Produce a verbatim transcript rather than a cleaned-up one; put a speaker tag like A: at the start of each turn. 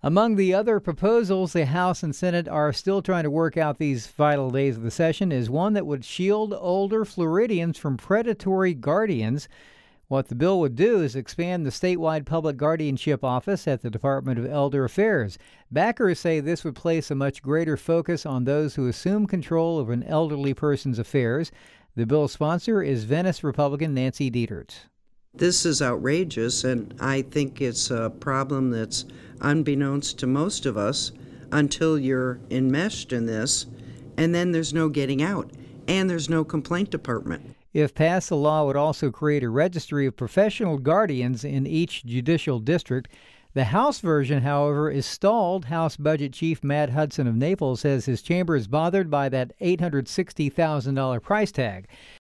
A: Among the other proposals the House and Senate are still trying to work out these final days of the session is one that would shield older Floridians from predatory guardians. What the bill would do is expand the statewide public guardianship office at the Department of Elder Affairs. Backers say this would place a much greater focus on those who assume control of an elderly person's affairs. The bill's sponsor is Venice Republican Nancy Dieterts.
B: This is outrageous, and I think it's a problem that's unbeknownst to most of us until you're enmeshed in this, and then there's no getting out, and there's no complaint department.
A: If passed, the law would also create a registry of professional guardians in each judicial district. The House version, however, is stalled. House Budget Chief Matt Hudson of Naples says his chamber is bothered by that eight hundred sixty thousand dollars price tag.